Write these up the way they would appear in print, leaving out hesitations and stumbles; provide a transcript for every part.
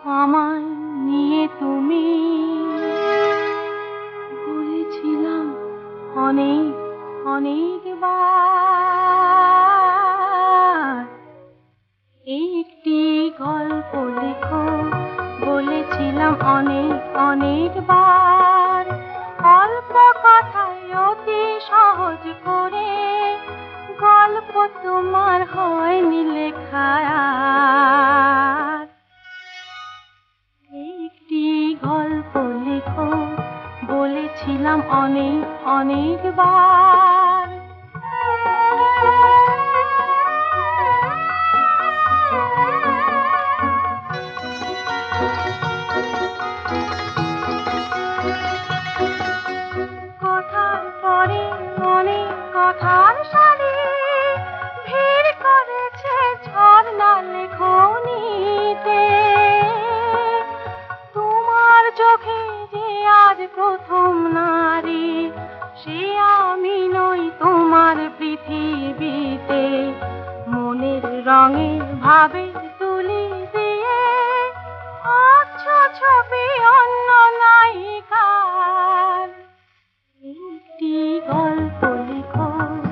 আমায় নিয়ে তুমি বলেছিলাম অনেক অনেকবার, একটি গল্প লেখো বলেছিলাম অনেক অনেকবার। অল্প কথায় অতি সহজ করে গল্প তোমার হয়নি লেখা আর। একটি গল্প লেখো বলেছিলাম অনেক অনেকবার। কথার পরে অনেক কথার সারি ভিড় করেছে ঝর্ণা লেখনীতে। তোমার চোখে যে আজ প্রথম নারী, সে আমি নই তোমার পৃথিবীতে। মনের রঙে ভাবে তুলি দিয়ে আঁকছো ছবি অন্য নায়িকার। একটি গল্প লেখো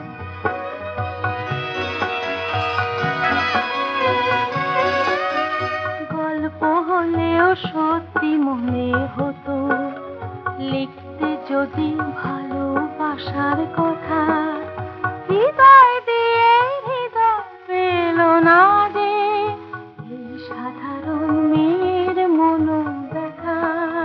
গল্প হলেও সত্যি মনে হতো, লিখতে যদি ভালোবাসার কথা। হৃদয় দিয়ে হৃদয় পেল না যে এই সাধারণ মেয়ের মনো ব্যথা।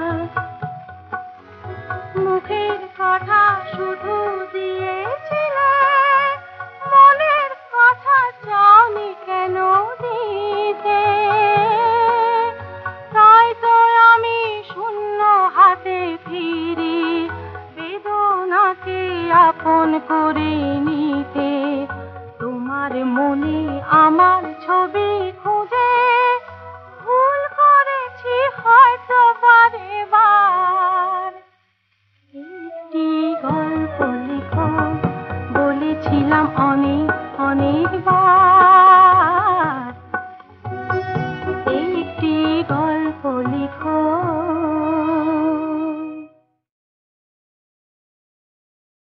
মুখের কথা শুধু দিয়েছিলে, মনের কথা চাওনি কেন দিতে। তাই তো আমি শূন্য হাতে ফিরি বেদনাকে আপন করে নিতে। তোমার মনে আমার ছবি খুঁজে ভুল করেছি হয়তো বারে বার। একটি গল্প লেখো বলেছিলাম অনেক অনেকবার। একটি গল্প লেখো।